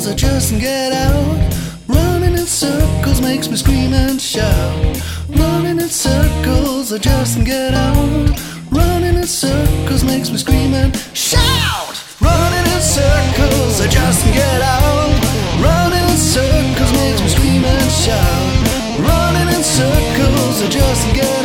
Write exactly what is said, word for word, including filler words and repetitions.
adjust and get out. Running in circles makes me scream and shout. Running in circles, adjust and get out. Running in circles makes me scream and shout. Running in circles, adjust and get out. Running in circles makes me scream and shout. Running in circles, adjust and get out.